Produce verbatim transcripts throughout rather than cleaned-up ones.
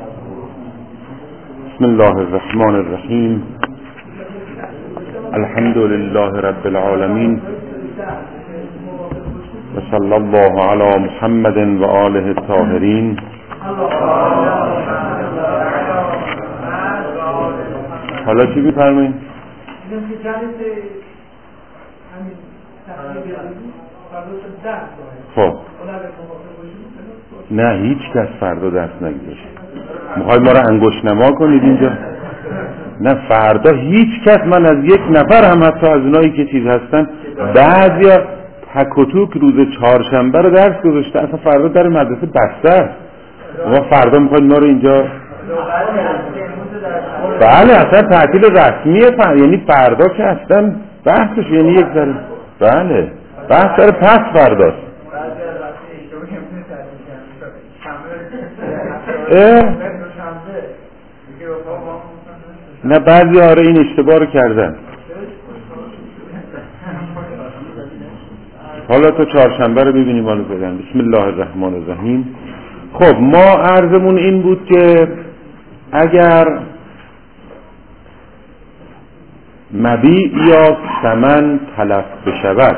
بسم الله الرحمن الرحیم. الحمد لله رب العالمین و صلی الله علی محمد و آله الطاهرین. حالا چی می‌فرمایید؟ خب نه، هیچ کس فردا درس نگذاشت. میخوای ما رو انگشت نما کنید اینجا؟ نه فردا هیچ کس، من از یک نفر هم حتی از اونایی که چیز هستن بعضیا تک و توک روز چهارشنبه رو درس گذاشته، اصلا فردا در مدرسه بسته است. ما فردا میخواید ما رو اینجا؟ بله اصلا تعطیل رسمیه فر... یعنی فردا که اصلا بحثش یعنی یک ذره بله بحث داره پس فرداست. اه؟ نه بعضی آره این اشتباه رو کردن. حالا تو چهارشنبه رو ببینیم حالا بگن. بسم الله الرحمن الرحیم. خب ما عرضمون این بود که اگر مبیع یا ثمن تلف بشود،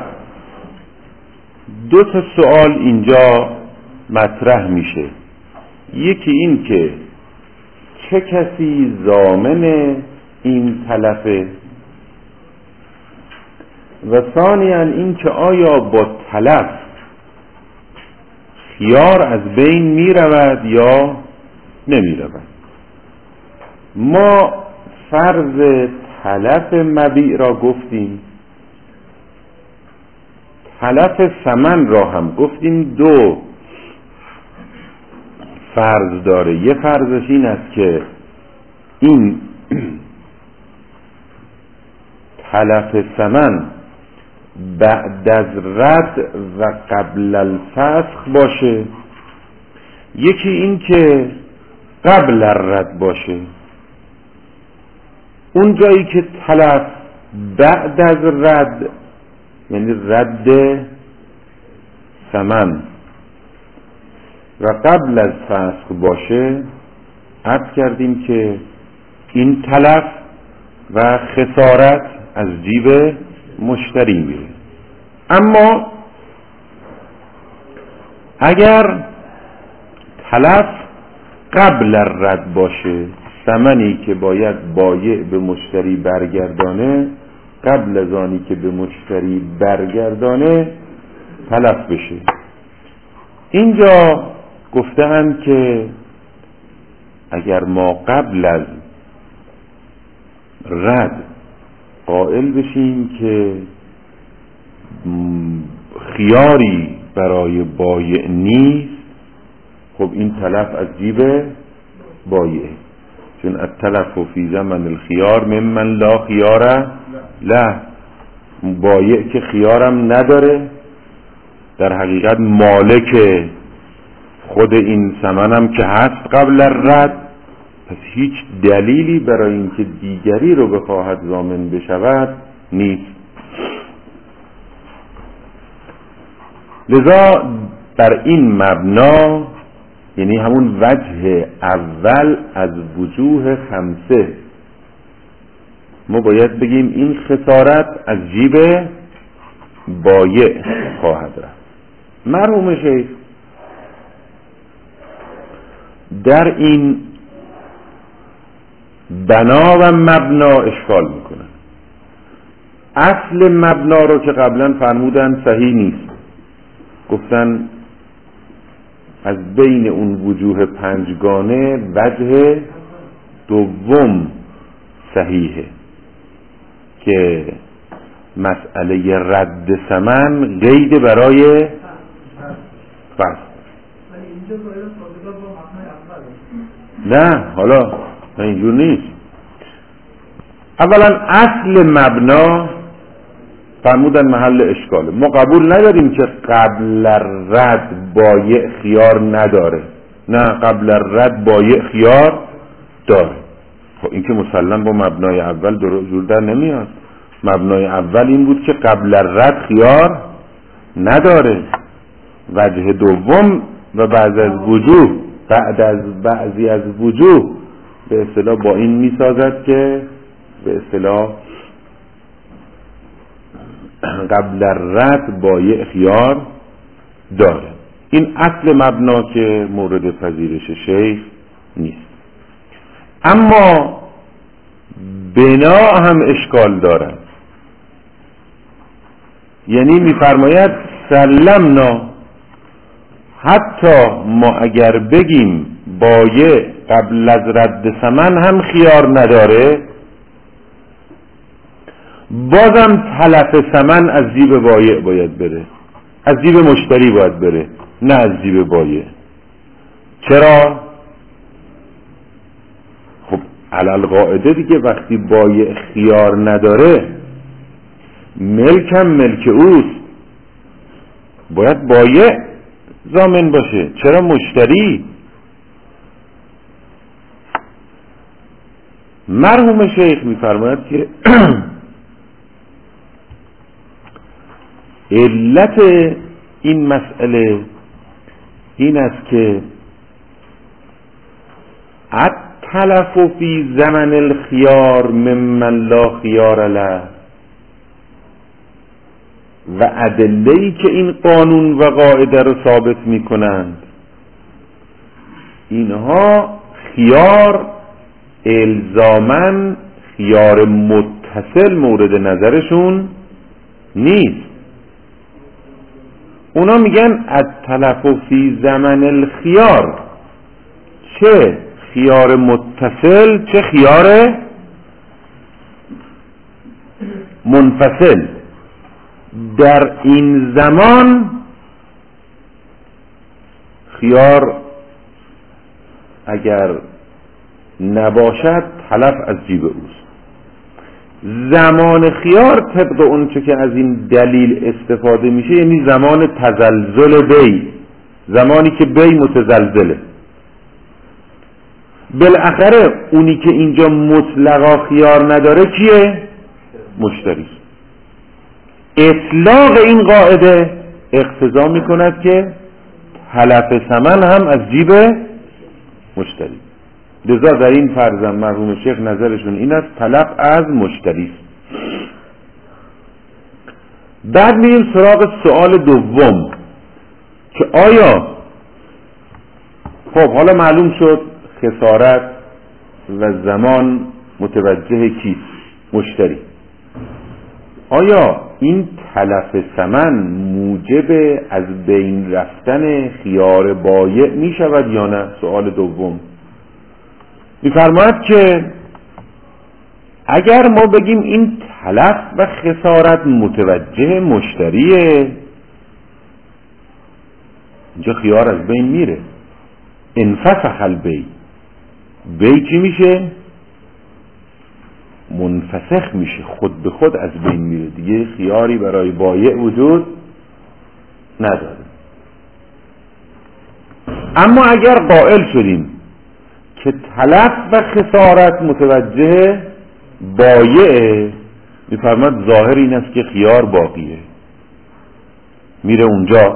دو تا سوال اینجا مطرح میشه. یکی این که چه کسی ضامن این تلفه، و ثانیاً این که آیا با تلف خیار از بین می رود یا نمی رود. ما فرض تلف مبیع را گفتیم، تلف ثمن را هم گفتیم. دو فرض داره. یه فرضش این است که این تلف ثمن بعد از رد و قبل الفسخ باشه، یکی این که قبل الرد باشه. اون جایی که تلف بعد از رد یعنی رد ثمن و قبل از فسخ باشه، عرض کردیم که این تلف و خسارت از جیب مشتری میره. اما اگر تلف قبل الرد باشه، ثمنی که باید بایع به مشتری برگردانه قبل از آنی که به مشتری برگردانه تلف بشه، اینجا گفتن که اگر ما قبل از رد قائل بشیم که خیاری برای بایع نیست، خب این تلف از جیب بایع، چون التلف فی زمن الخیار ممن لا خیاره له. بایع که خیارم نداره، در حقیقت مالک خود این ثمنم که هست قبل الرد، پس هیچ دلیلی برای اینکه دیگری رو بخواهد ضامن بشود نیست. لذا بر این مبنا، یعنی همون وجه اول از وجوه خمسه، ما باید بگیم این خسارت از جیب بایع خواهد رفت. مرحوم شیخ در این بنا و مبنا اشکال میکنن. اصل مبنا رو که قبلا فرمودن صحیح نیست، گفتن از بین اون وجوه پنجگانه وجه دوم صحیحه که مسئله رد ثمن قید برای فصل. نه حالا اینجور نیست. اولا اصل مبنا فرمودن محل اشکاله. ما قبول نداریم که قبل رد بایع خیار نداره، نه قبل رد بایع خیار داره. خب این که مسلم با مبنای اول جور در نمیاد. مبنای اول این بود که قبل رد خیار نداره. وجه دوم و بعد از وجوه بعد از بعضی از وجوه به اصطلاح با این میسازد که به اصطلاح قبل الرد بایع خیار داره. این اصل مبنا که مورد پذیرش شیخ نیست. اما بنا هم اشکال دارد. یعنی میفرماید سلمنا، حتی ما اگر بگیم بایع قبل از رد ثمن هم خیار نداره، بازم تلف ثمن از جیب بایع باید بره، از جیب مشتری باید بره، نه از جیب بایع. چرا؟ خب علل قاعده دیگه وقتی بایع خیار نداره، ملکم ملک اوست، باید بایع ضامن باشه. چرا مشتری؟ مرحوم شیخ میفرماید که علت این مسئله این است که التلف فی زمن الخيار ممن لا خيار له، و ادله‌ای که این قانون و قاعده رو ثابت می‌کنند، اینها خیار الزاماً خیار متصل مورد نظرشون نیست. اونا میگن التلف فی زمن الخیار، چه خیار متصل چه خیار منفصل. در این زمان خیار اگر نباشد تلف از جیب اوست. زمان خیار طبق اون چه که از این دلیل استفاده میشه یعنی زمان تزلزل بی، زمانی که بی متزلزله. بالاخره اونی که اینجا مطلقا خیار نداره کیه؟ مشتری. اطلاق این قاعده اقتضا میکند که تلف ثمن هم از جیب مشتری. لذا در این فرضم مرحوم شیخ نظرشون این است تلف از مشتری. بعد میریم سراغ سوال دوم که آیا، خب حالا معلوم شد خسارت و زمان متوجه کیست؟ مشتری. آیا این تلف ثمن موجب از بین رفتن خیار بایع می شود یا نه؟ سوال دوم می‌فرماید که اگر ما بگیم این تلف و خسارت متوجه مشتریه، اینجا خیار از بین میره. انفسخ البیع، بیع چی میشه؟ منفسخ میشه، خود به خود از بین میره، دیگه خیاری برای بایع وجود نداره. اما اگر قائل شدیم که تلف و خسارت متوجه بایعه، میفرماد ظاهر این است که خیار باقیه، میره اونجا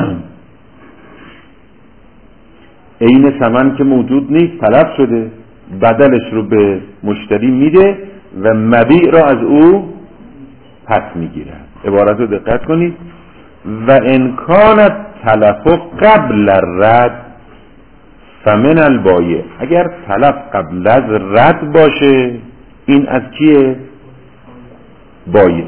عین ثمن که موجود نیست، تلف شده، بدلش رو به مشتری میده و مبیع را از او پس میگیره. عبارت رو دقت کنید. و امکانت تلف قبل الرد فمن البایع، اگر تلف قبل از رد باشه این از کیه؟ بایع.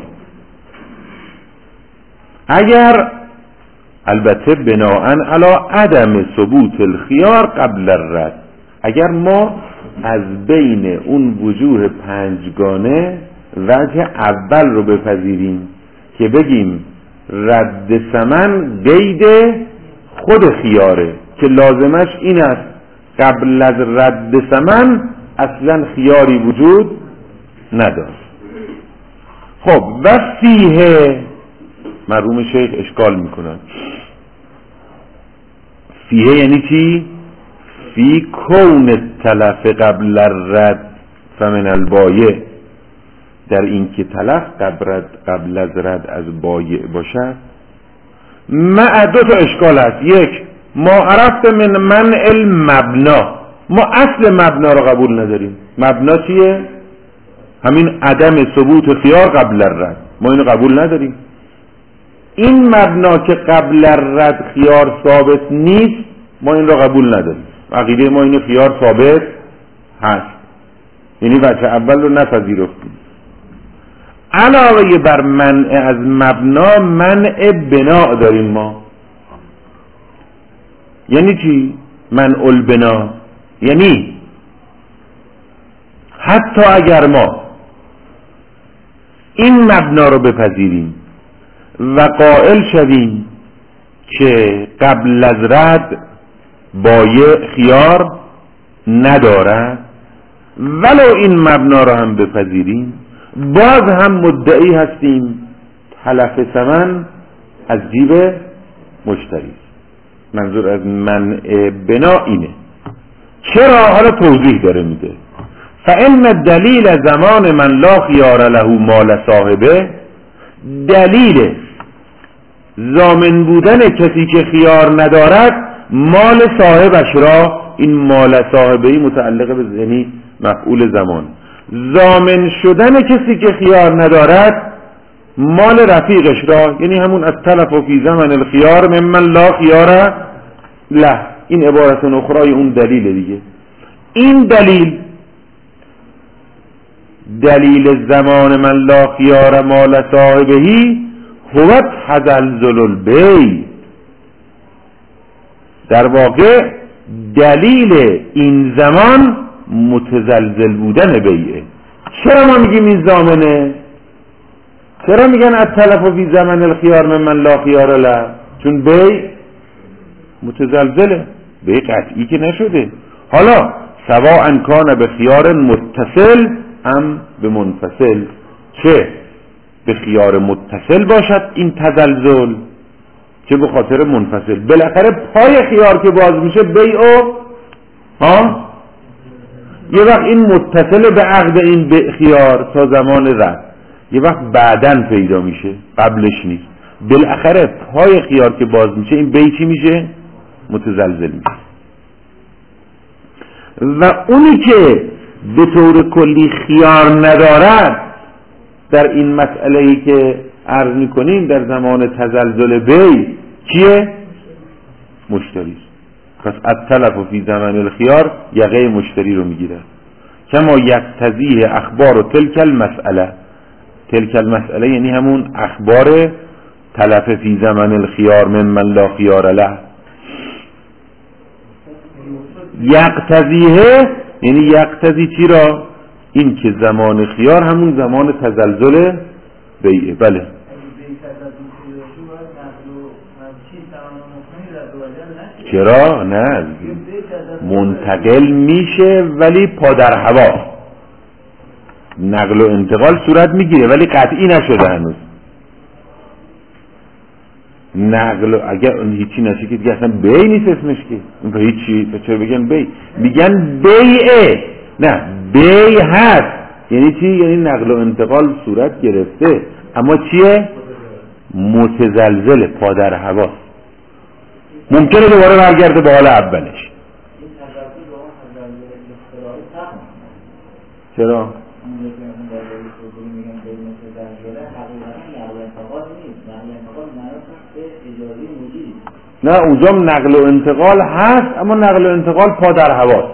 اگر البته بناءً علی عدم ثبوت الخیار قبل الرد، اگر ما از بین اون وجوه پنجگانه وجه اول رو بپذیریم که بگیم رد ثمن قید خود خیاره که لازمش این است قبل از رد ثمن اصلا خیاری وجود نداشت. خب و فیه، مرحوم شیخ اشکال میکنن. فیه یعنی چی؟ فی کون تلف قبل الرد فمن البایع، در این که تلف قبل, قبل از رد از بایع باشد. مع دو تا اشکال هست. یک، ما عرفت من منع المبنا، ما اصل مبنا رو قبول نداریم. مبنا چیه؟ همین عدم ثبوت خیار قبل الرد، ما اینو قبول نداریم. این مبنا که قبل الرد خیار ثابت نیست، ما این رو قبول نداریم. عقیده ما اینو خیار ثابت هست، یعنی وجه اول رو نپذیرفتیم. علاوه بر منع از مبنا منع بنا داریم ما. یعنی چی؟ منع البنا یعنی حتی اگر ما این مبنا رو بپذیریم و قائل شویم که قبل از رد بایع خیار ندارد، ولو این مبنا رو هم بپذیریم باز هم مدعی هستیم تلف ثمن از جیب مشتری. منظور از منع بنا اینه. چرا؟ حالا توضیح داره میده. فإن دلیل زمان من لا خیار له مال صاحبه، دلیل ضامن بودن کسی که خیار ندارد مال صاحبش را، این مال صاحبهی متعلق به یعنی مفعول زمان، ضامن شدن کسی که خیار ندارد مال رفیقش را، یعنی همون التلف فی زمن الخیار ممن لا خیار له. این عبارت اخرای اون دلیل دیگه. این دلیل دلیل زمان من لا خیار مال صاحبهی هو تزلزل البیع، در واقع دلیل این زمان متزلزل بودن بیعه. چرا ما میگیم این ضامنه؟ چرا میگن التلف فی زمن الخیار ممن لا خیار له؟ چون بیع متزلزله، بیع قطعی که نشده. حالا سواء کان به خیار متصل ام به منفصل، چه به خیار متصل باشد این تزلزل چه به خاطر منفصل، بالاخره پای خیار که باز میشه بیعو ها یه وقت این متصل به عقد این خیار تا زمان رد، یه وقت بعدن پیدا میشه قبلش نیست. بالاخره پای خیار که باز میشه این بیع چی میشه؟ متزلزل میشه. و اونی که به طور کلی خیار ندارد در این مسئله‌ای که عرض میکنیم در زمان تزلزل بیع کیه؟ مشتری. پس التلف فی زمن الخیار یقه مشتری رو میگیره. کما یقتضیه اخبار و تلک المسئله، تلک المسئله یعنی همون اخبار تلف فی زمن الخیار ممن لا خیار له. یقتضیه یعنی یقتضی چی را؟ این که زمان خیار همون زمان تزلزل بیعه. بله چرا؟ نه منتقل میشه ولی پادر هوا، نقل و انتقال صورت میگیره ولی قطعی نشده هنوز. نقل و اگر هیچی نشه که دیگه اصلا بیع نیست اسمش که، اون به هیچی چرا بگن بیع؟ میگن بیعه، نه بیع هست. یعنی چی؟ یعنی نقل و انتقال صورت گرفته اما چیه؟ متزلزل پادر هوا، ممکنه دوباره برگرده به حال اولش. چرا؟ نه اونجا نقل و انتقال هست اما نقل و انتقال پادر هواست.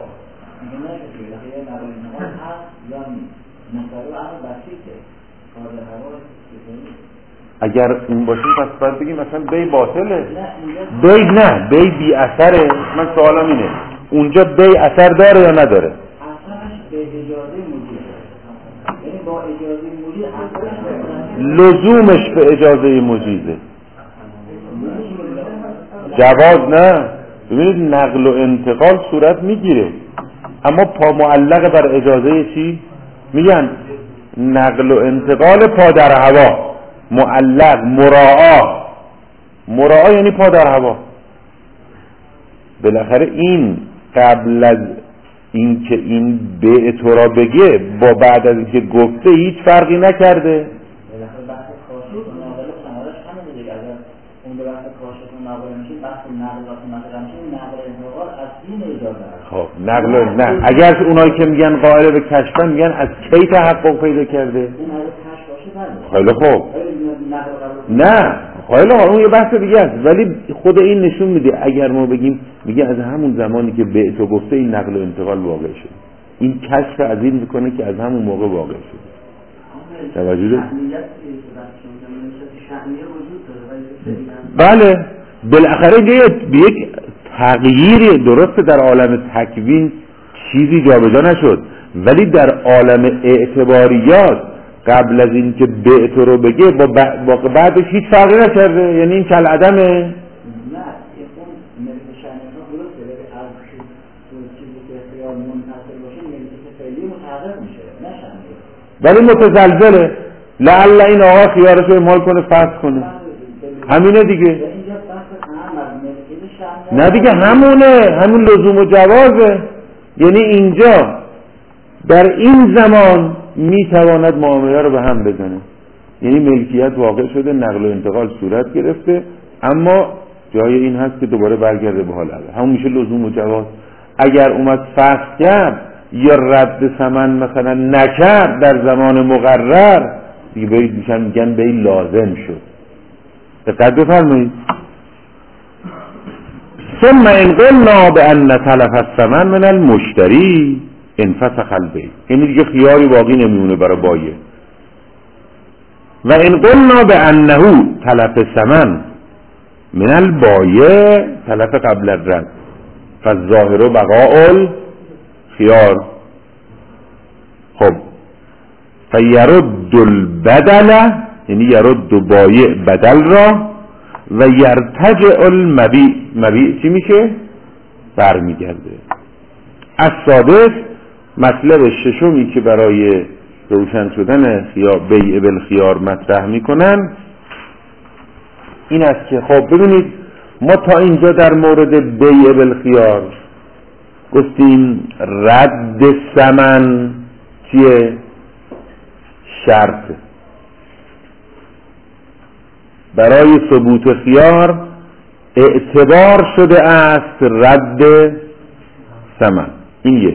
اگر این باشه پس باید بگیم مثلا بی باطله. بی نه بی بی اثره. من سوالم اینه اونجا بی اثر داره یا نداره؟ اثرش به اجازه مدیر، یعنی با اجازه مدیر لزومش به اجازه مجیزه. جواز نه. ببینید نقل و انتقال صورت میگیره اما پا معلق بر اجازه چی؟ میگن نقل و انتقال پا در هوا، معلق مراعا، مراعا یعنی پا در هوا. بالاخره این قبل از این که این بیع تو را بگه با بعد از اینکه گفته هیچ فرقی نکرده. بالاخره بحث کاشف و نقل سمارش همه دیگه. اگر اون به بحث کاشف و نقل میشه بحث نقل و مثلا میشه نقل نه اگر اونایی که میگن قائل به کشفن میگن از کی تحقق پیدا کرده؟ خیلی خوب نه خیلی خوب اون یه بحث دیگه است، ولی خود این نشون میده اگر ما بگیم میگه از همون زمانی که به تو گفته این نقل و انتقال واقع شد، این کشف از این میکنه که از همون موقع واقع شد. توجه دارید؟ بله بالاخره به یک تغییری درسته در عالم تکوین چیزی جابجا نشد، ولی در عالم اعتباریات قبل از این که بعت رو بگه با, با بعدش هیچ فرقی نکرده، یعنی این کل عدمه. ولی متزلزله لعل این آقا خیارش رو اعمال کنه فسخ کنه، همینه دیگه. نه دیگه همونه، همون لزوم و جوازه. یعنی اینجا در این زمان میتواند معامله رو به هم بزنه، یعنی ملکیت واقع شده، نقل و انتقال صورت گرفته، اما جای این هست که دوباره برگرده به حال اول، همون میشه لزوم و جواز. اگر اومد فسخ کرد یا رد ثمن مثلا نکرد در زمان مقرر دیگه باید میشن میگن به این لازم شد. دقت بفرمایید. ثم ان قلنا بان تلف الثمن من المشتری انفسخ البیع، یعنی دیگه خیاری باقی نمیمونه برای بایع. و ان قلنا بانه تلف الثمن من البایع تلف قبل الرد فالظاهر بقاء الخيار. خب فیرد البدل، یعنی یرد بایع بدل را، و یرتجع المبیع، مبیع چی میشه؟ برمیگرده. السادس، مطلب ششمی که برای روشن شدن خیار بیع بالخیار مطرح میکنن این است که خب ببینید ما تا اینجا در مورد بیع بالخیار گفتیم رد ثمن چیه؟ شرط. برای ثبوت خیار اعتبار شده است رد ثمن. این یک.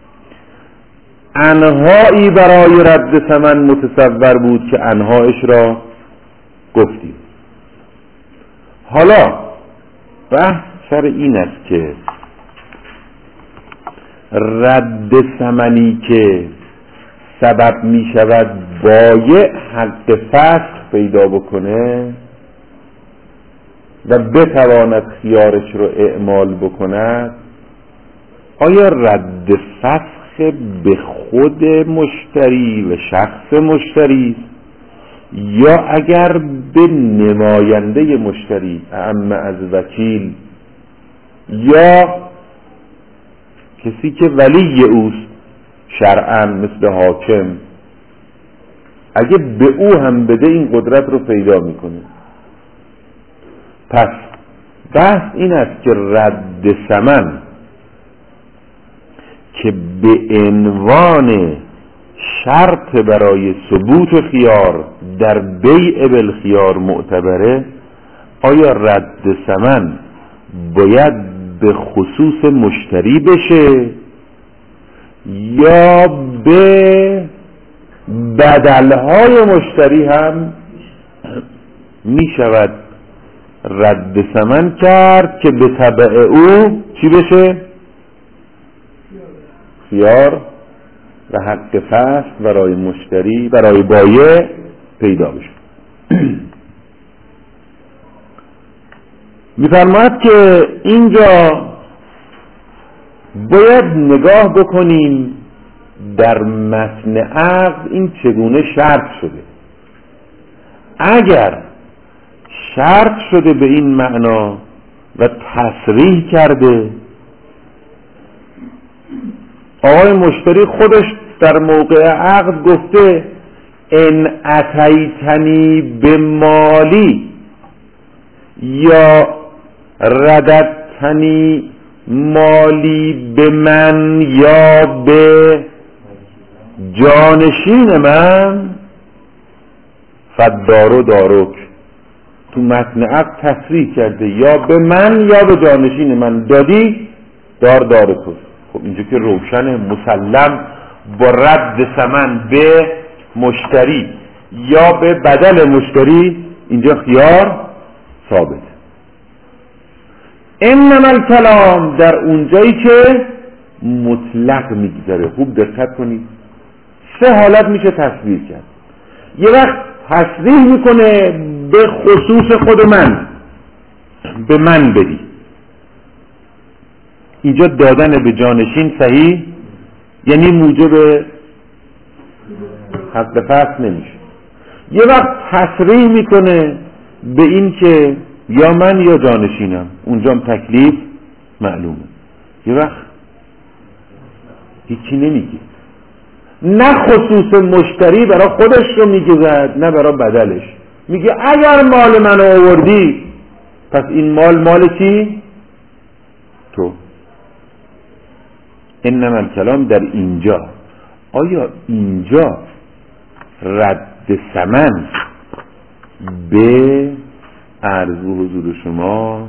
انهایی برای رد ثمن متصور بود که انهایش را گفتیم. حالا بحث سر این است که رد ثمنی که سبب می شود بایع حق فسخ پیدا بکنه و بتواند خیارش رو اعمال بکند، آیا رد فسخ به خود مشتری و شخص مشتری یا اگر به نماینده مشتری اعم از وکیل یا کسی که ولی اوست شرعاً مثل حاکم، اگه به او هم بده این قدرت رو پیدا میکنه. پس بحث این است که رد ثمن که به عنوان شرط برای ثبوت خیار در بیع بالخیار معتبره، آیا رد ثمن باید به خصوص مشتری بشه یا به بدلهای مشتری هم می شود رد ثمن کرد که به تبع او چی بشه؟ خیار و حق فسخ برای مشتری برای بایع پیدا بشه. می‌فرماید که اینجا باید نگاه بکنیم در متن عقد این چگونه شرط شده. اگر شرط شده به این معنا و تصریح کرده، آقای مشتری خودش در موقع عقد گفته ان اتیتنی به مالی یا رددتنی مالی به من یا به جانشین من فدارو داروک. تو متن عقد تصریح کرده یا به من یا به جانشین من دادی دار دار تو. خب اینجا که روشن مسلم با رد ثمن به مشتری یا به بدل مشتری اینجا خیار ثابت. انما الکلام در اونجایی که مطلق میگذره. خوب دقت کنید، سه حالت میشه تصویر کرد. یه وقت تصریح میکنه به خصوص خود من، به من بدی، اینجا دادن به جانشین صحیح، یعنی موجب حق فصل نمیشه. یه وقت تصریح میکنه به این که یا من یا جانشینم، اونجا هم تکلیف معلومه. یه وقت هیچی نمیگه، نه خصوص مشتری برای خودش رو میگذد نه برای بدلش. میگه اگر مال منو آوردی پس این مال مال کی؟ تو. انما الکلام در اینجا. آیا اینجا رد ثمن به عرض و حضور شما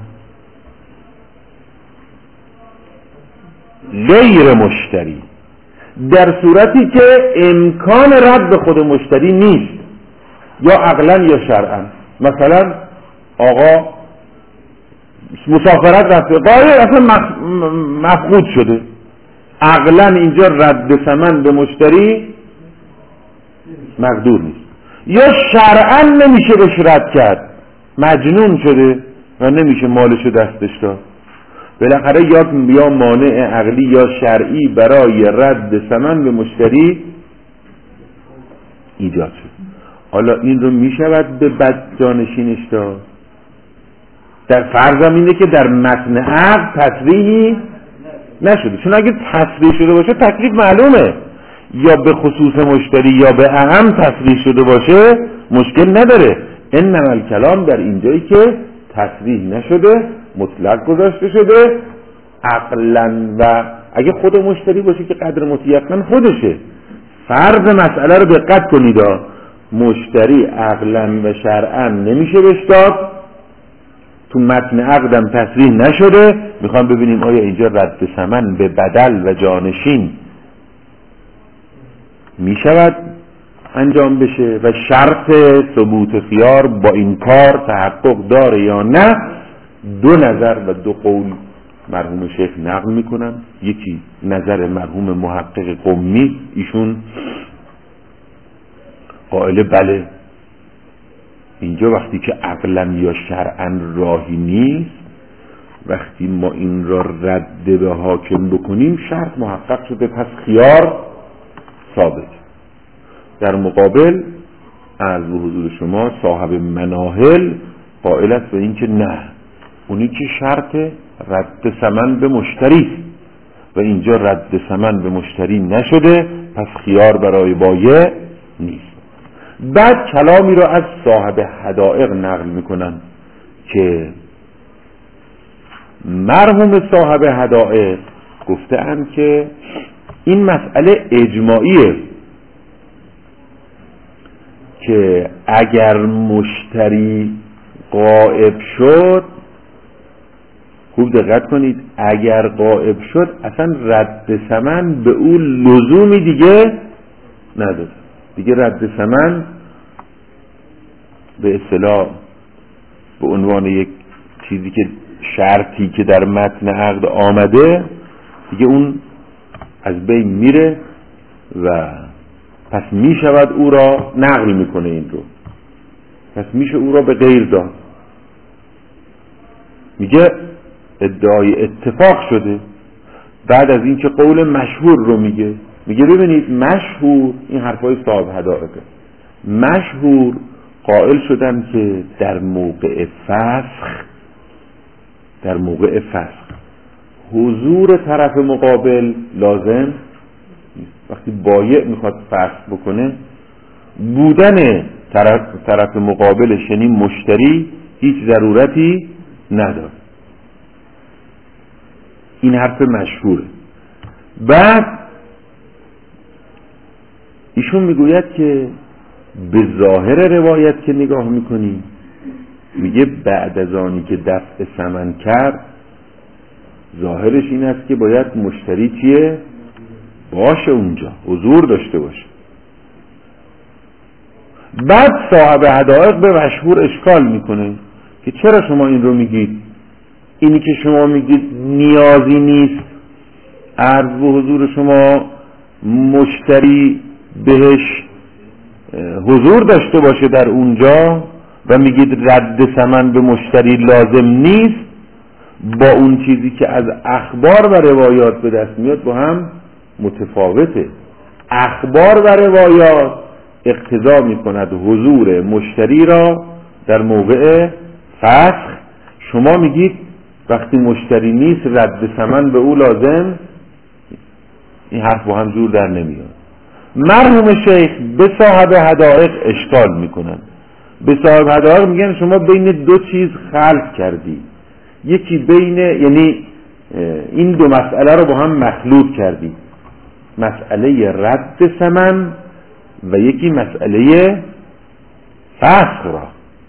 غیر مشتری در صورتی که امکان رد خود مشتری نیست، یا عقلا یا شرعا. مثلا آقا مسافرت رفته، قایل اصلا مفقود شده، عقلا اینجا رد ثمن به مشتری مقدور نیست، یا شرعا نمیشه بهش رد کرد، مجنون شده و نمیشه مالشو دستش داد. بالاخره یا یا مانع عقلی یا شرعی برای رد ثمن به مشتری ایجاد شد. حالا این رو میشود به بد جانشینش داد. در فرضم اینه که در متن عقد تصریحی نشده، چون اگه تصریح شده باشه تکلیف معلومه، یا به خصوص مشتری یا به اهم تصریح شده باشه مشکل نداره. انما الکلام در اینجایی که تصریح نشده، مطلق گذاشته شده عقلا، و اگه خود مشتری باشه که قدر متیقن خودشه. فرض مسئله رو دقت کنید، مشتری عقلا و شرعا نمیشه بهش داد، تو متن عقدم تصریح نشده. میخوام ببینیم آیا اینجا رد ثمن به بدل و جانشین میشود انجام بشه و شرط ثبوت خیار با این کار تحقق داره یا نه. دو نظر و دو قول مرحوم شیخ نقل میکنن. یکی نظر مرحوم محقق قمی، ایشون قائل بله اینجا وقتی که عقلا یا شرعا راهی نیست، وقتی ما این را رد به حاکم بکنیم شرط محقق شده، پس خیار ثابت. در مقابل عرض به حضور شما صاحب مناهل قائل است به این که نه، اونی که شرط رد ثمن به مشتری و اینجا رد ثمن به مشتری نشده، پس خیار برای بایع نیست. بعد کلامی را از صاحب حدائق نقل میکنن که مرحوم صاحب حدائق گفته‌اند که این مسئله اجماعیه که اگر مشتری غائب شد، خوب دقت کنید، اگر غائب شد اصلا رد ثمن به او لزومی دیگه نداره. دیگه رد ثمن به اصطلاح به عنوان یک چیزی که شرطی که در متن عقد آمده دیگه اون از بین میره و پس می شود او را نقل میکنه، این رو پس میشه او را به غیر داد. میگه ادعای اتفاق شده. بعد از این که قول مشهور رو میگه، میگه ببینید مشهور، این حرفای صاحب حدائقه، مشهور قائل شدن که در موقع فسخ در موقع فسخ حضور طرف مقابل لازم نیست. وقتی بایع میخواد فسخ بکنه، بودن طرف, طرف مقابلش یعنی مشتری هیچ ضرورتی نداره. این حرف مشهوره. بعد ایشون میگوید که به ظاهر روایت که نگاه میکنی، میگه بعد از آنی که دفع ثمن کرد ظاهرش این است که باید مشتری چیه؟ باشه اونجا، حضور داشته باشه. بعد صاحب حدائق به مشهور اشکال میکنه که چرا شما این رو میگید؟ اینی که شما میگید نیازی نیست عرض به حضور شما مشتری بهش حضور داشته باشه در اونجا و میگید رد ثمن به مشتری لازم نیست، با اون چیزی که از اخبار و روایات به دست میاد با هم متفاوته. اخبار و روایات اقتضا میکند حضور مشتری را در موقع فسخ، شما میگید وقتی مشتری نیست رد ثمن به او لازم، این حرف با هم جور در نمیاد. مرحوم شیخ به صاحب حدائق اشکال میکنن. به صاحب حدائق میگن شما بین دو چیز خلط کردی، یکی بین، یعنی این دو مسئله رو با هم مخلوط کردی، مسئله رد ثمن و یکی مسئله فسخ را.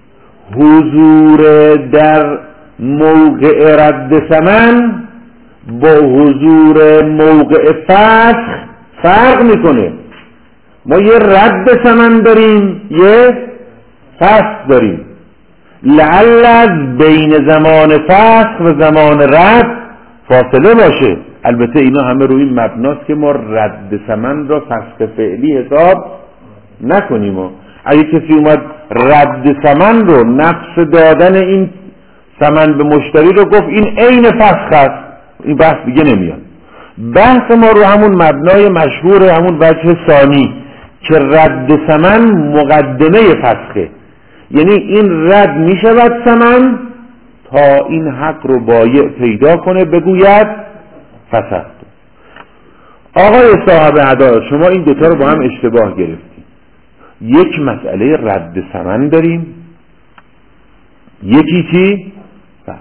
حضور در موقع رد ثمن با حضور موقع فسخ فرق میکنه. ما یه رد ثمن داریم، یه فسخ داریم. لعل از بین زمان فسخ و زمان رد فاصله باشه. البته اینا همه روی این مبناست که ما رد ثمن را فسخ فعلی حساب نکنیم. و اگه کسی اومد رد ثمن رو، نفس دادن این ثمن به مشتری رو گفت این عین فسخ است، این بحث دیگه نمیاد. بحث ما رو همون مبنای مشهور، همون وجه ثانی که رد ثمن مقدمه فسخه، یعنی این رد میشود ثمن تا این حق رو بایع پیدا کنه بگوید فسخت. آقای صاحب حدائق شما این دوتا رو با هم اشتباه گرفتید. یک مسئله رد ثمن داریم، یکی چی؟ بس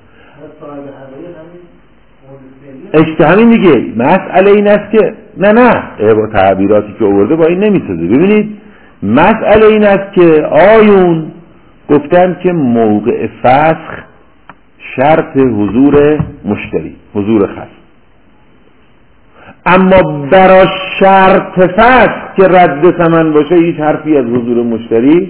اشتهامین دیگه. مسئله این است که نه نه با تعبیراتی که آورده با این نمیسازه. ببینید مسئله این است که آیون گفتن که موقع فسخ شرط حضور مشتری، حضور خصم، اما برای شرط فسخ که رد ثمن باشه هیچ حرفی از حضور مشتری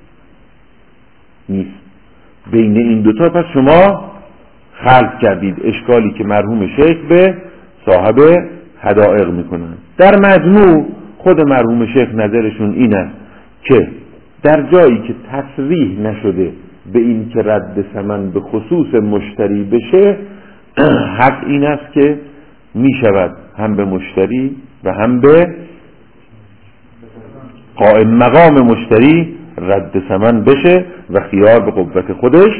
نیست. بین این دوتا پس شما خلط کردید اشکالی که مرحوم شیخ به صاحب حدائق میکنن. در مجموع خود مرحوم شیخ نظرشون این است که در جایی که تصریح نشده به این که رد ثمن به خصوص مشتری بشه، حق این است که میشود هم به مشتری و هم به قائم مقام مشتری رد ثمن بشه و خیار به قوت خودش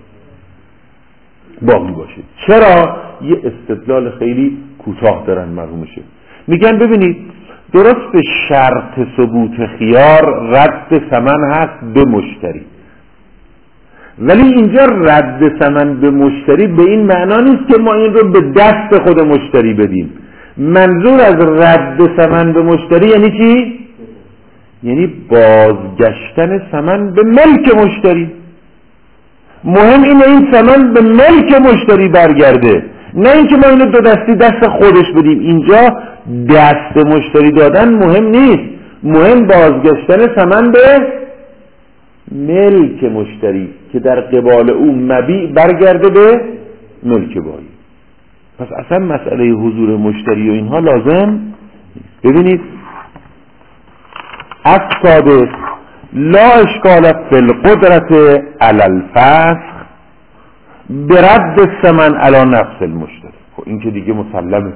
باقی باشه. چرا؟ یه استدلال خیلی کوتاه دارن مرحوم شیخ. میگن ببینید درست شرط ثبوت خیار رد ثمن هست به مشتری، ولی اینجا رد ثمن به مشتری به این معنا نیست که ما این رو به دست خود مشتری بدیم. منظور از رد ثمن به مشتری یعنی چی؟ یعنی بازگشتن ثمن به ملک مشتری. مهم اینه این ثمن به ملک مشتری برگرده، نه اینکه ما اینو دو دستی دست خودش بدیم. اینجا دست مشتری دادن مهم نیست، مهم بازگشتن ثمن به ملک مشتری که در قبال او مبیع برگرده به ملک بایی. پس اصلا مسئله حضور مشتری و اینها لازم. ببینید السادس لا اشکال فی القدرت علی الفسخ برد الثمن علی نفس المشتری. خب این که دیگه مسلمه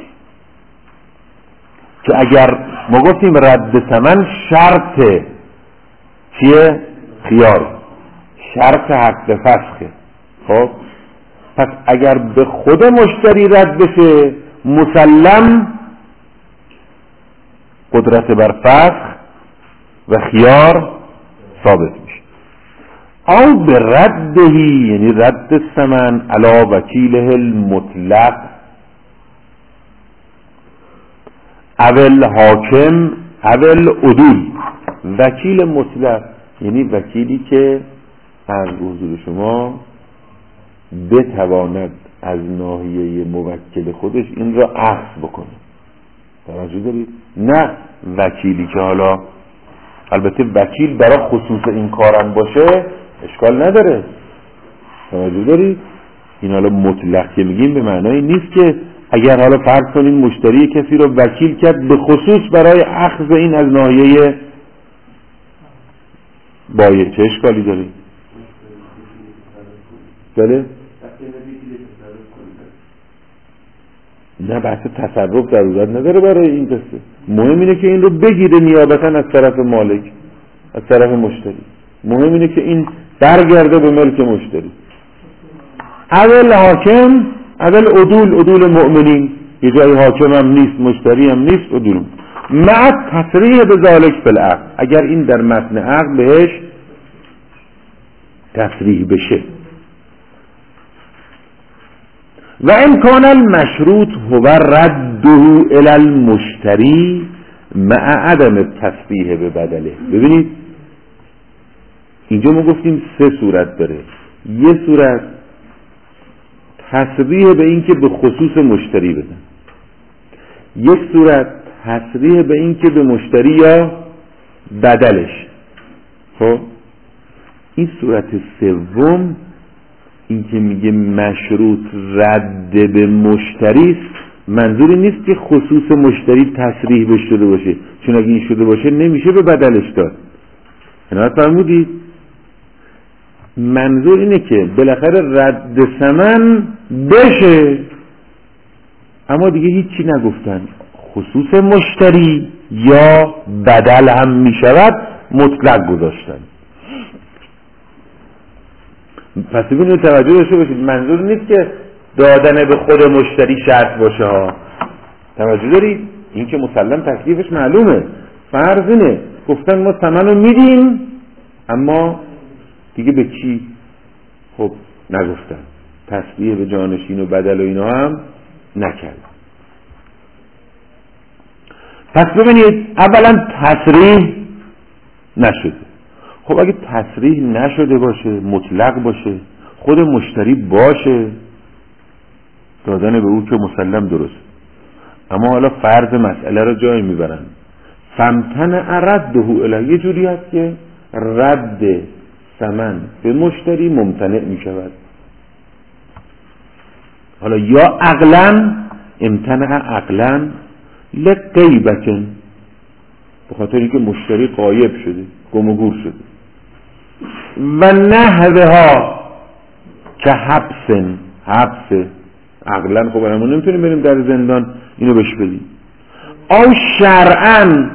که اگر ما گفتیم رد ثمن شرط چیه؟ خیار، شرط حق فسخه. خب پس اگر به خود مشتری رد بشه مسلم قدرت بر فسخ و خیار ثابت میشه. او به ردهی یعنی رد الثمن علی وکیله المطلق اول حاکم اول عدول. وکیل مطلق یعنی وکیلی که از حضور شما بتواند از ناحیه موکل خودش این را عکس بکنه. توجه دارید؟ نه وکیلی که حالا البته وکیل برای خصوص این کارم باشه اشکال نداره. توجه دارید؟ این حالا مطلق که میگیم به معنای نیست که اگر حالا فرض کنین مشتری کسی رو وکیل کرد به خصوص برای اخذ این از ناحیه بایع، چه اشکالی داره؟ بله؟ نه بحث تصرف ضرورت نداره برای این قصه. مهم اینه که این رو بگیره نیابتا از طرف مالک، از طرف مشتری. مهم اینه که این برگرده به ملک مشتری. اول حاکم، اول عدول، عدول مؤمنین، یه جای حاکم هم نیست مشتری هم نیست، عدول مع تصریح به ذالک فی العقد، اگر این در متن عقد بهش تصریح بشه. و امکان المشروط هو رده الی المشتری مع عدم تصریح به بدله. ببینید اینجا ما گفتیم سه صورت داره. یه صورت تصریح به این که به خصوص مشتری بدن، یک صورت تصریح به این که به مشتری یا بدلش. خب این صورت سوم این که میگه مشروط رد به مشتری است، منظوری نیست که خصوص مشتری تصریح بشه شده باشه، چون اگه این شده باشه نمیشه به بدلش داد. اینا فرمودید؟ منظور اینه که بالاخره رد ثمن بشه، اما دیگه هیچی نگفتن خصوص مشتری یا بدل هم میشود مطلق گذاشتن. پس ببینید توجه داشته باشید، منظور نیست که دادن به خود مشتری شرط باشه ها. توجه دارید؟ این که مسلم تکلیفش معلومه. فرض اینه گفتن ما ثمن رو میدیم اما دیگه به کی؟ خب نگفتن، تصریح به جانشین و بدل و اینا هم نکرد. پس ببینید اولا تصریح نشده. خب اگه تصریح نشده باشه، مطلق باشه، خود مشتری باشه، دادن به او که مسلم درست، اما حالا فرض مسئله رو جای میبرن فمتنع رده الیه، یه جوری هست که رد ثمن به مشتری ممتنع میشود. حالا یا عقلا امتنع عقلا لغیبتن، به خاطر اینکه مشتری غایب شده، گم و گور شده، و نحوها که حبسن، حبس عقلا خب ما نمیتونیم بریم در زندان اینو بهش بدیم، او شرعا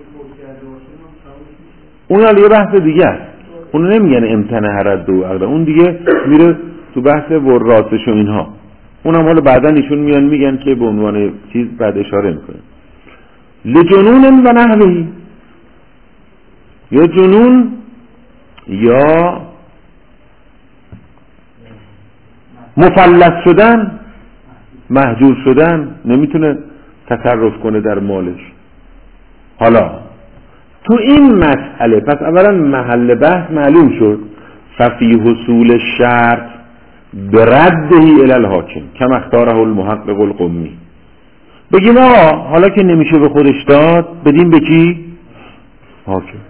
اون حالا یه بحث دیگه است، اونو نمیگن امتنع رد و عقلا، اون دیگه میره تو بحث وراسش و اینها، اونم حالا بعدا ایشون میان میگن که به عنوان چیز بعد اشاره میکنه لجنون و نحوهی، یا جنون یا مفلس شدن، محجور شدن، نمیتونه تصرف کنه در مالش. حالا تو این مسئله پس اولا محل بحث معلوم شد، ففی حصول شرط بردهی الی الحاکم کما اختاره المحقق القمی. بگیم آقا حالا که نمیشه به خودش داد بدیم به کی؟ حاکم.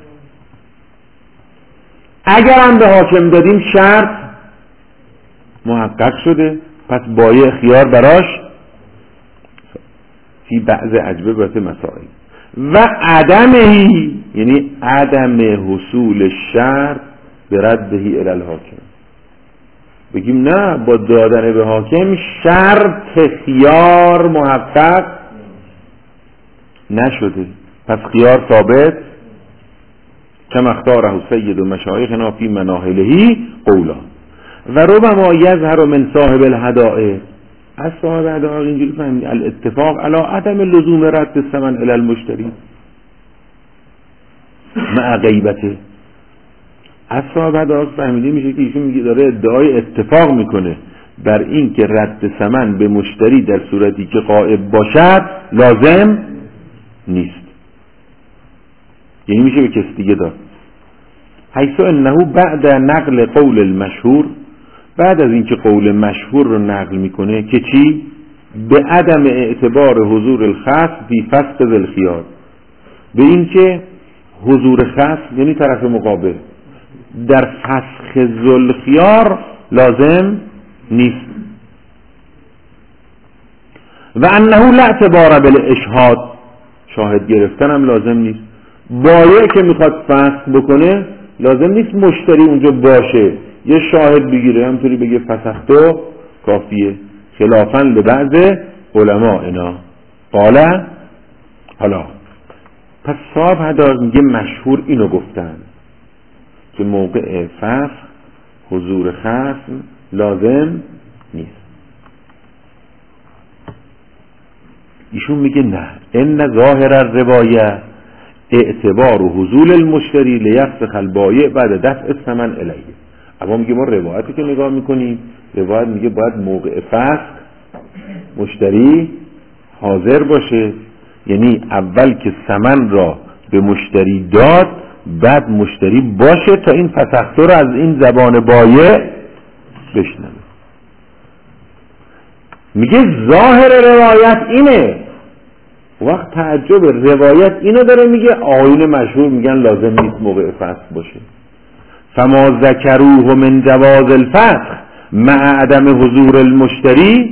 اگر هم به حاکم دادیم شرط محقق شده، پس بایع خیار براش فی بعض اجوبه مسائل و عدمهی، یعنی عدم حصول شرط بردهی الی الحاکم. بگیم نه با دادن به حاکم شرط خیار محقق نشده، پس خیار ثابت کما اختاره سید مشایخنا فی مناهله قولا و ربما یظهر من صاحب الهدائع، از صاحب هدائع اینجوری فهمید الاتفاق علی عدم لزوم رد الثمن الی المشتری مع غیبته. از صاحب هدائع فهمیده میشه که ایشون میگه داره ادعای اتفاق میکنه بر این که رد ثمن به مشتری در صورتی که غائب باشد لازم نیست، یعنی میشه به کسی دیگه داد. حیث انه بعد نقل قول المشهور، بعد از اینکه قول مشهور رو نقل میکنه که چی؟ به عدم اعتبار حضور الخصم فی فسخ ذی الخیار، به اینکه حضور خصم یعنی طرف مقابل در فسخ ذی الخیار لازم نیست و انه لا اعتبار بالاشهاد، شاهد گرفتن هم لازم نیست. بایع که میخواد فسخ بکنه لازم نیست مشتری اونجا باشه، یه شاهد بگیره همطوری بگه فسختو کافیه، خلافاً لبعض علما اینا قاله. حالا پس صاحب هدار میگه مشهور اینو گفتن که موقع فسخ حضور خصم لازم نیست. ایشون میگه نه، ان ظاهر الروایه اعتبار و حضور المشتری لیفسخ البایع بعد دفع الثمن الیه. اما میگه ما روایتی که نگاه میکنیم، روایت میگه باید موقع فسخ مشتری حاضر باشه، یعنی اول که ثمن را به مشتری داد بعد مشتری باشه تا این فسخته رو از این زبان بایع بشنوه. میگه ظاهر روایت اینه. وقت تعجب روایت اینو داره میگه، آیین مشهور میگن لازم نیست موقع فسخ باشه. فما ذکروه من جواز الفسخ مع عدم حضور المشتری،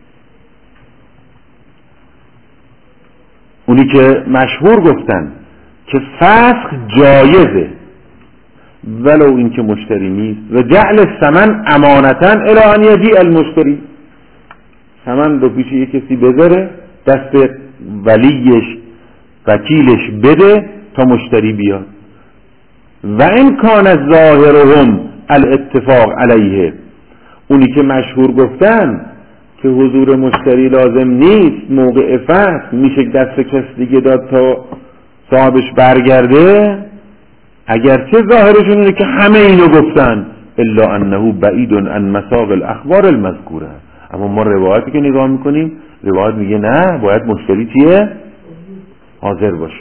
اونی که مشهور گفتن که فسخ جایزه ولو این که مشتری نیست، و جعل الثمن امانتا الی ان یجیء المشتری، ثمن رو پیش یک کسی بذاره دست ولیش وکیلش بده تا مشتری بیاد. و این کان ظاهرهم الاتفاق علیه، اونی که مشهور گفتن که حضور مشتری لازم نیست موقع فسخ، میشه دست کس دیگه داد تا صاحبش برگرده، اگرچه ظاهرشون اینه که همه اینو گفتن الا انه بعید عن مساق الاخبار المذکوره، اما ما روایتی که نگاه میکنیم روایت میگه نه، باید مشتری چیه؟ حاضر باشه.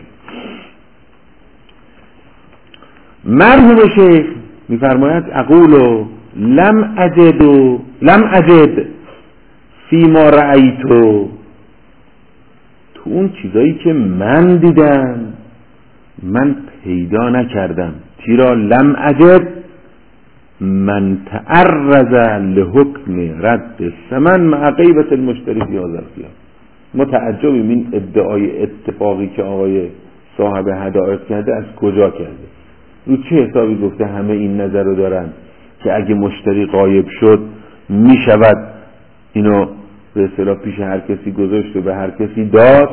مرحوم شیخ میفرماید اقولو لم اجد لم اجد فیما رأیتو، تو اون چیزایی که من دیدم من پیدا نکردم. چرا لم اجد من تعرض لحکم رد الثمن مع غیبت المشتری فی هذا الخیار. متعجبیم این ادعای اتفاقی که آقای صاحب هدایت کرده از کجا کرده، رو چه حسابی گفته همه این نظر رو دارن که اگه مشتری غایب شد میشود اینو به اصطلاح پیش هر کسی گذاشت و به هر کسی داد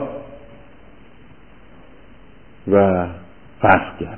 و فسخ کرد.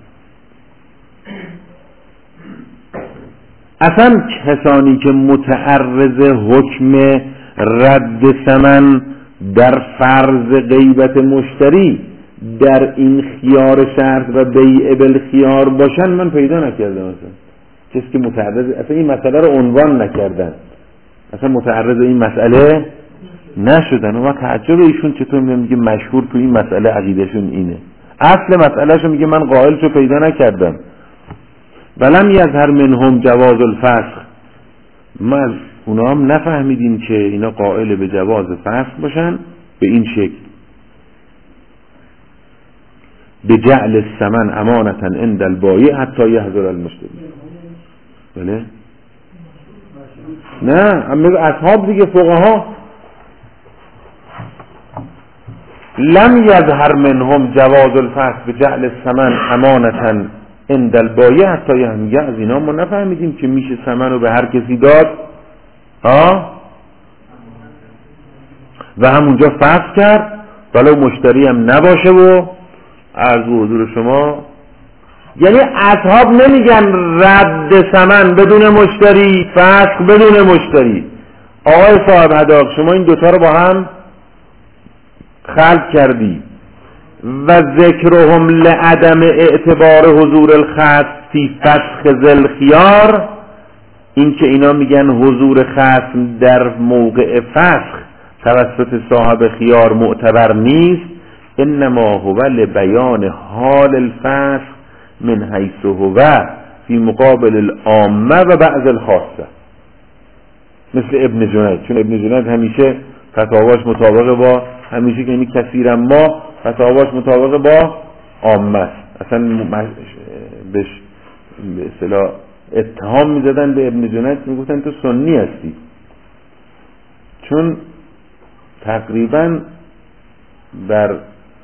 اصلا کسانی که متعرض حکم رد ثمن در فرض غیبت مشتری در این خیار شرط و بیع بالخیار باشن من پیدا نکردم. اصلا کسی که متعرض اصلا این مسئله رو عنوان نکردن، اصلا متعرض این مسئله نشدن. و ما تعجب ایشون چطور میگه مشهور تو این مسئله عقیدهشون اینه، اصل مسئله شو میگه من قائل شو پیدا نکردم. ولم یظهر منهم جواز الفسخ، ما از اونا هم نفهمیدیم که اینا قائل به جواز فسخ باشن به این شکل، به جعل الثمن امانتا عند البایع حتی یحضر المشتری. بله نه اما اصحاب دیگه فقها لم یظهر منهم جواز الفسخ به جعل الثمن امانتا عند البایع حتی یحضر. از اینا ما نفهمیدیم که میشه ثمن رو به هر کسی داد ها و همونجا فسخ کرد ولو مشتری هم نباشه. و از حضور شما یعنی اصحاب نمیگن رد ثمن بدون مشتری فسخ بدون مشتری. آقای صاحب هداق شما این دوتا رو با هم خلط کردی. و ذکرهم لعدم اعتبار حضور الخصم فی فسخ ذی الخیار، این که اینا میگن حضور خصم در موقع فسخ توسط صاحب خیار معتبر نیست، انما هو لبیان حال الفسخ من حیث هو فی مقابل العامه و بعض الخاصه. مثل ابن جنید، چون ابن جنید همیشه فتاواش مطابق با همیشه که یعنی کثیرا ما فتاواش مطابق با عامه است. اصلا بهش به اصطلاح اتهام میزدن به ابن جنید، میگفتن تو سنی هستی، چون تقریبا بر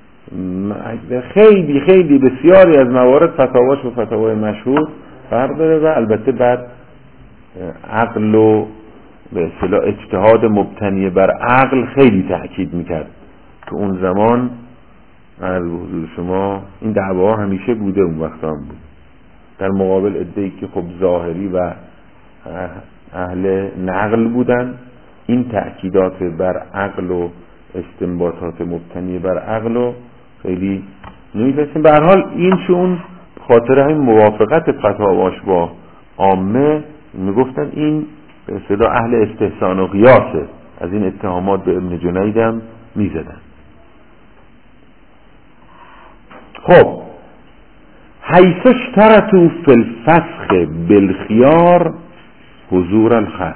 خیلی خیلی بسیاری از موارد فتاواش و فتاوای مشهور فرق داره و البته بعد عقل و به اصطلاح اجتهاد مبتنی بر عقل خیلی تأکید میکرد. تو اون زمان از حضور شما این دعوا همیشه بوده، اون وقت هم بود، در مقابل عده‌ای که خب ظاهری و اهل نقل بودن، این تأکیدات بر عقل و استنباطات مبتنی بر عقل و خیلی نمی‌پسند. به هر حال این چون خاطر همین موافقت فتاواش با عامه میگفتن این به اصطلاح اهل استحسان و قیاسه، از این اتهامات به ابن جنید هم میزدن. خب حیث اشترطوا فی الفسخ بالخیار حضور الخصم،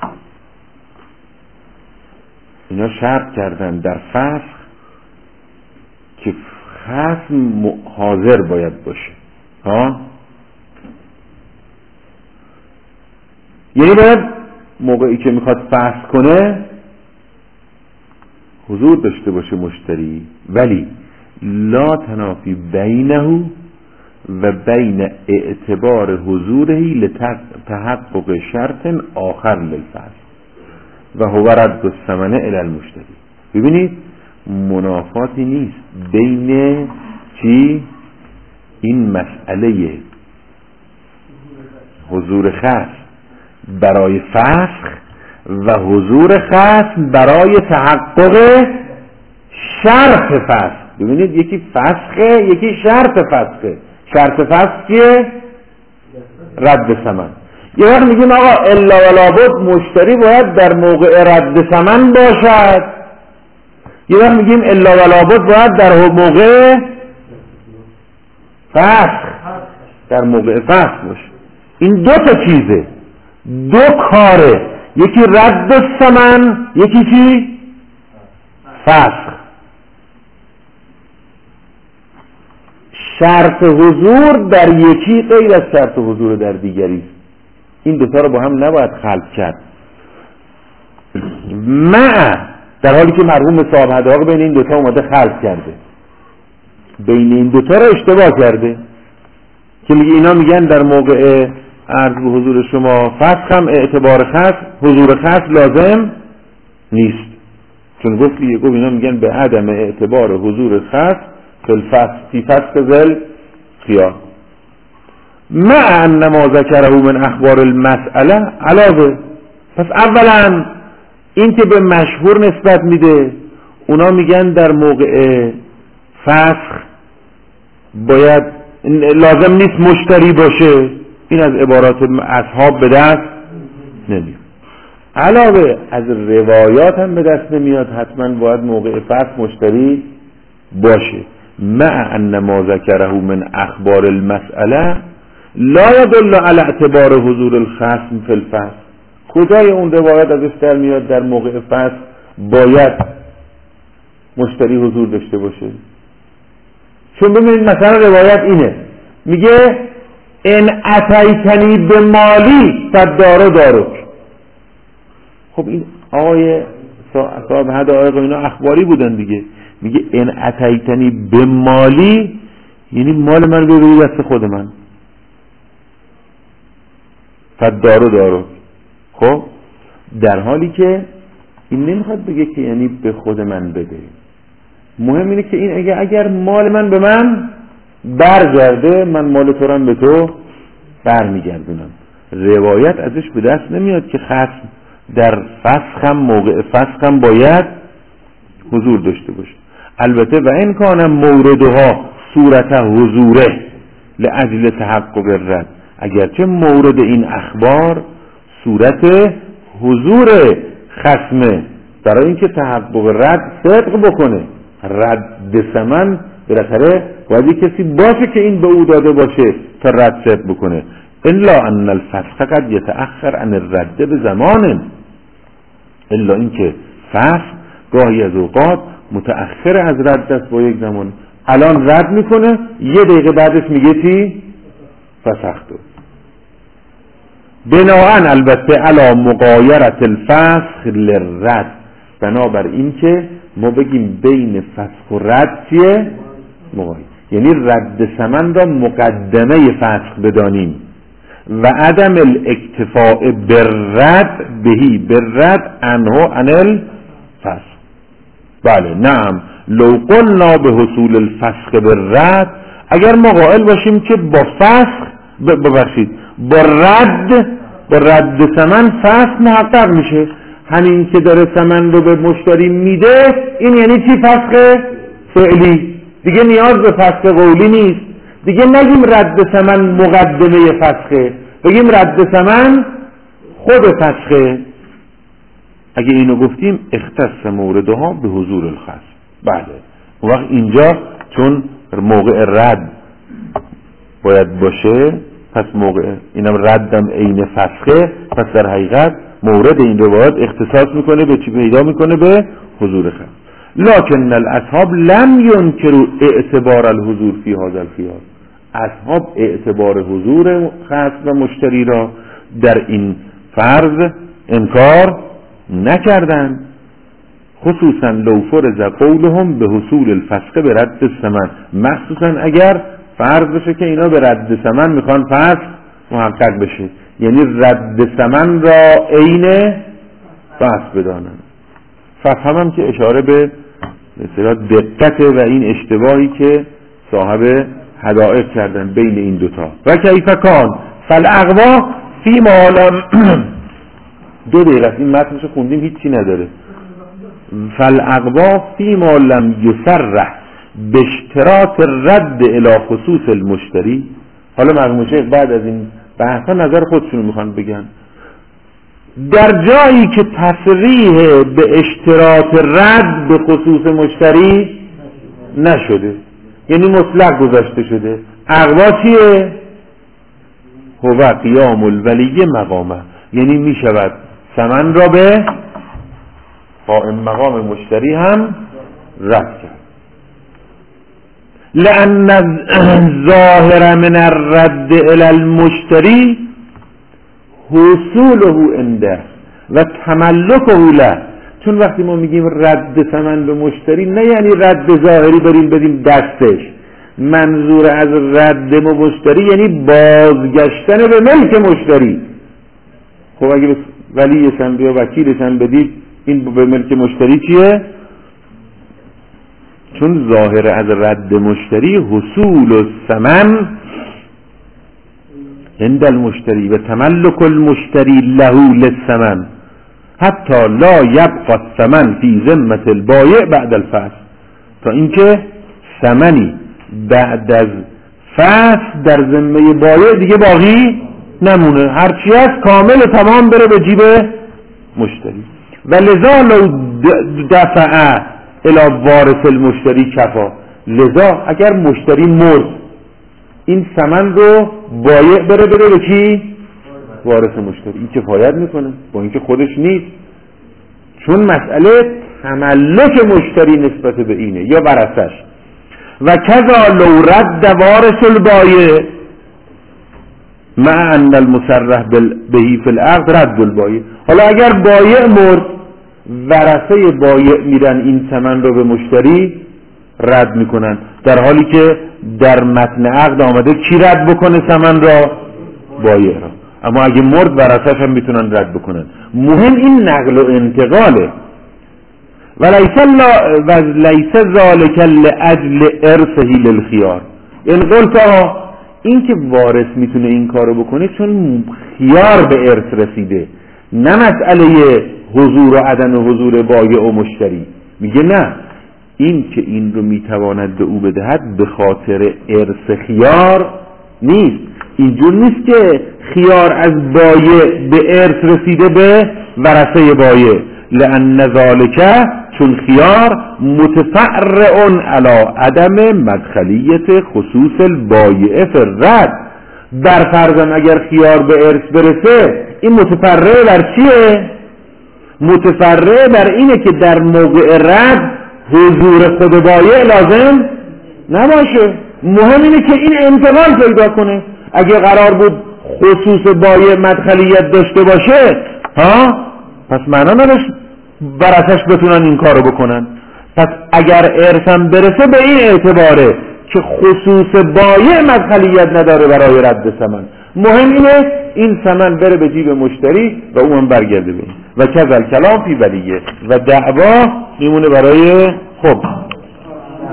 اینا شرط کردن در فسخ که خصم حاضر باید باشه. ها یعنی باید موقعی که میخواد فسخ کنه حضور داشته باشه مشتری، ولی لا تنافی بینه و بین اعتبار حضوره لتحقق شرط آخر للفسخ و هو رد الثمن الی المشتری. ببینید منافاتی نیست بین چی؟ این مسئله حضور خصم برای فسخ و حضور خصم برای تحقق شرط فسخ. ببینید یکی فسخه یکی شرط فسخه. شرط فسخ چیه؟ رد ثمن. یه وقت میگیم آقا الا ولا بد مشتری باید در موقع رد ثمن باشد، یه وقت میگیم الا ولا بد باید در موقع فسخ در موقع فسخ باشه. این دو تا چیزه، دو کاره، یکی رد ثمن یکی چی؟ فسخ. شرط حضور در یکی غیر از شرط حضور در دیگری، این دوتا رو با هم نباید خلط کرد. مع در حالی که مرحوم صاحب حداق بین این دوتا اومده خلط کرده، بین این دوتا رو اشتباه کرده که میگه اینا میگن در موقع عرض به حضور شما فسخ هم اعتبار خاص حضور خاص لازم نیست، چون گفت یه گفت اینا میگن به عدم اعتبار حضور خاص فی الفسخ فی فسخ ذل خیار. مع ان ما ذکره من اخبار المسئله علاوه. پس اولا این که به مشهور نسبت میده، اونا میگن در موقع فسخ باید لازم نیست مشتری باشه، این از عبارات اصحاب به دست نمیاد. علاوه از روایات هم به دست نمیاد حتما باید موقع فسخ مشتری باشه. مع ان ما ذکره من اخبار المسئله لا يدل على اعتبار حضور الخصم فی الفسخ. کجای اون روایت ازش در میاد در موقع فسخ باید مشتری حضور داشته باشه؟ چون ببینید مثلا روایت اینه، میگه ان اتیتنی به مالی فدارو دارک. خب این آقای صاحب حدائق اینا اخباری بودن دیگه، میگه ان اتیتنی به مالی یعنی مال من رو روی دست خود من، فدارو دارو. خب در حالی که این نمیخواد بگه که یعنی به خود من بده، مهم اینه که این اگر, اگر مال من به من برگرده من مال تو رم به تو برمیگردونم. روایت ازش به دست نمیاد که خصم در فسخ هم موقع فسخ هم باید حضور داشته باشه. البته و این کانم موردها صورت حضوره لأجل تحقق الرد، اگرچه مورد این اخبار صورت حضور خصمه برای اینکه تحقق رد صدق بکنه. رد ثمن بالاخره باید کسی باشه که این به او داده باشه تا رد صدق بکنه. الا ان الفسخ قد یتأخر عن الرد به زمان. الا اینکه فسخ گاهی از اوقات متأخر از رد است با یک زمان، الان رد میکنه یه دقیقه بعدش میگه چی؟ فسختو. بناهن البته علی مغایرت الفسخ للرد، بنابر این که ما بگیم بین فسخ و رد چیه؟ مغایر، یعنی رد ثمن را مقدمه فسخ بدانیم و عدم الاکتفاء بالرد بهی بالرد عنه عن الفسخ. بله نعم لو قلنا به حصول الفسخ بالرد، اگر ما قائل باشیم که با فسخ ببخشید با رد با رد ثمن فسخ محقق میشه، همین که داره ثمن رو به مشتری میده این یعنی چی؟ فسخ فعلی، دیگه نیاز به فسخ قولی نیست. دیگه نگیم رد ثمن مقدمه فسخه، بگیم رد ثمن خود فسخه. اگه اینو گفتیم اختص موردها به حضور الخصم. بله اون وقت اینجا چون موقع رد باید باشه، پس موقع اینم ردم عین فسخه، پس در حقیقت مورد این روایت اختصاص میکنه به چی؟ پیدا میکنه به حضور خصم. لکن الاصحاب لم ينکروا اعتبار الحضور فی هذا الخیار، اصحاب اعتبار حضور خصم و مشتری را در این فرض انکار نکردند، خصوصا لو فرض قولهم به حصول الفسخ به رد الثمن، مخصوصا اگر فرض بشه که اینا به رد ثمن میخوان فسخ محقق بشه، یعنی رد ثمن را عین فسخ بدانن. فهم هم که اشاره به مثلا دقت و این اشتباهی که صاحب حدائق کردن بین این دوتا. و کیف کان فالاغوا فی ما لم دو دقیقه این متنشو خوندیم هیچی نداره. فالاغوا فی ما لم یصرح به اشتراط رد الی خصوص المشتری. حالا مرحوم شیخ بعد از این بحثا نظر خودشونو میخوان بگن. در جایی که تصریح به اشتراط رد به خصوص مشتری نشده، یعنی مطلق گذاشته شده، اغوا چیه؟ هو قیام الولی مقامه، یعنی می شود ثمن را به قائم مقام مشتری هم رد کرد. لأن ظاهر من الرد الى المشتری حصوله عنده و تملکه له، چون وقتی ما میگیم رد ثمن به مشتری نه یعنی رد ظاهری بریم بدیم دستش، منظور از رد به مشتری یعنی بازگشتن به ملک مشتری. خب اگه ولیشن یا وکیلشن بدید این به ملک مشتری چیه؟ چون ظاهر از رد مشتری حصول الثمن عند المشتری و تملک المشتری له للثمن حتی لا یبقى الثمن فی ذمة البایع بعد الفسخ، تا اینکه ثمنی بعد از فسخ در ذمه بایع دیگه باقی نمونه، هرچی هست کامل تمام بره به جیب مشتری. و لذا لو دفع الی وارث المشتری کفا، لذا اگر مشتری مرد این ثمن رو بایع بره بره به کی؟ وارث مشتری، این کفایت میکنه با اینکه خودش نیست، چون مسئله تملک مشتری نسبت به اینه یا ورثش. و کذا لو رد وارث البایع مع ان المصرح بهی فی العقد رد البایع. حالا اگر بایع مرد ورثه بایع میرن این ثمن رو به مشتری رد میکنن، در حالی که در متن عقد آمده کی رد بکنه ثمن را؟ بایع را. اما اگه مرد ورثه‌ش هم میتونن رد بکنن. مهم این نقل و انتقاله. و لیس ذالک لاجل ارثه للخیار. این قلت این که وارث میتونه این کارو بکنه چون خیار به ارث رسیده، نه مسئله حضور و عدم حضور بایع و مشتری. میگه نه، این که این رو میتواند به او بدهد به خاطر ارث خیار نیست. اینجور نیست که خیار از بایع به ارث رسیده به ورثه بایع، لأن ذالک چون خیار متفرع علی عدم مدخلیت خصوص البایع فی الرد. بر فرضاً اگر خیار به ارث برسه این متفرع بر چیه؟ متفرع بر اینه که در موقع رد حضور خود بایع لازم نباشه. مهم اینه که این انتقال پیدا کنه. اگه قرار بود خصوص بایع مدخلیت داشته باشه ها پس معنا نداشت بر اساس بتونن این کارو بکنن. پس اگر ارثم برسه به این اعتباره که خصوص بایع مدخلیت نداره برای رد ثمن. مهم اینه این ثمن بره به جیب مشتری و اون برگرده به این. و کذل کلام فی ولیه و دعوا میمونه برای خب